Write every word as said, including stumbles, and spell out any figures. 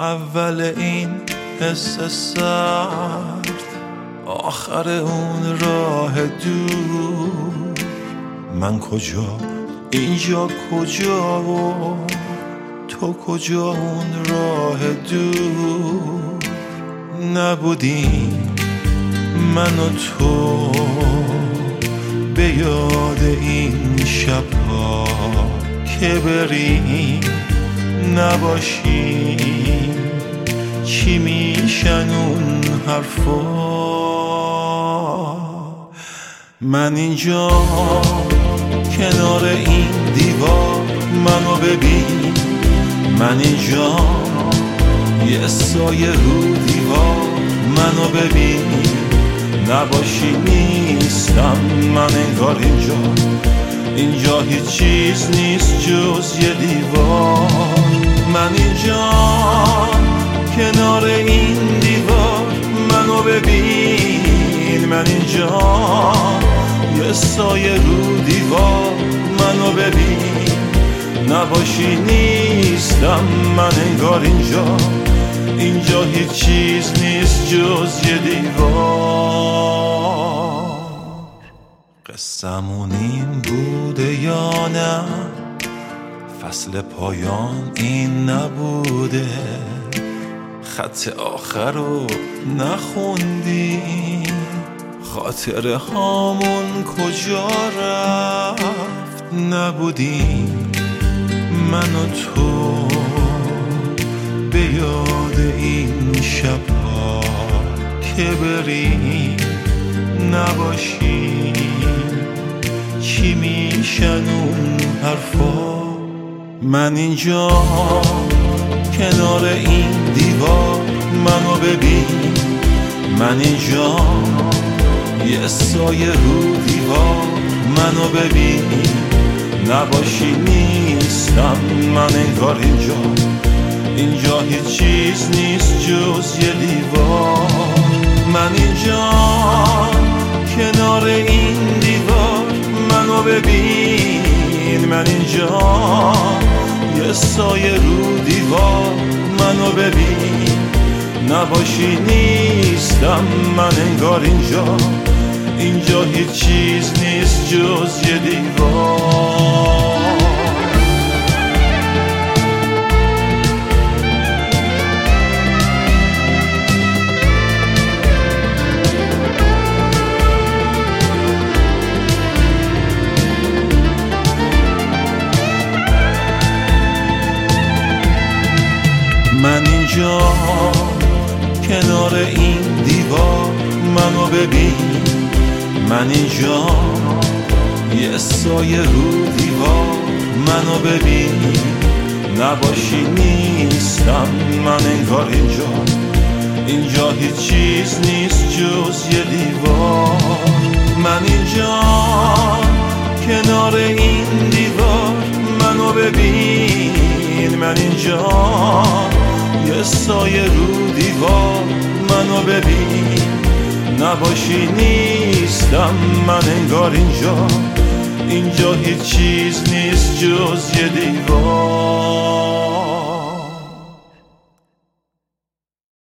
اول این حس سرد، آخر اون راه دور. من کجا اینجا کجا و تو کجا اون راه دور. نبودیم من و تو به یاد این شبها که بریم نباشیم. چی میشن اون حرفا؟ من اینجا کنار این دیوار، منو ببین. من اینجا یه سایه رو دیوار، منو ببین. نباشی نیستم من انگار اینجا. اینجا هیچ چیز نیست جز یه دیوار. من اینجا کنار این دیوار، منو ببین. من اینجا یه سایه رو دیوار، منو ببین. نباشی نیستم من انگار اینجا. اینجا هیچ چیز نیست جز یه دیوار. قصه‌مون این بوده یا نه؟ فصل پایان این نبوده؟ خط آخر رو نخوندی؟ خاطره هامون کجا رفت؟ نبودیم من و تو به یاد این شبها که بریم نباشیم. چی میشن اون حرفا؟ من اینجا کنار این دیوار، منو ببین. من اینجا یه سایه رو دیوار، منو ببین. نباشی نیستم من انگار اینجا. اینجا هیچ چیز نیست جز یه دیوار. من اینجا کنار این دیوار، منو ببین. من اینجا یه سایه رو دیوار، منو ببین. نباشی نیستم من انگار اینجا. اینجا هیچ چیز نیست جز یه دیوار. من اینجا کنار این دیوار، منو ببین. من اینجا یه سایه رو دیوار، منو ببین. نباشی نیستم من انگار اینجا. اینجا هیچ چیز نیست جز یه دیوار. من اینجا کنار این دیوار، منو ببین. من اینجا یه سایه رو دیوار، منو ببین. نباشی نیستم من انگار اینجا. اینجا هیچ چیز نیست جز یه دیوار.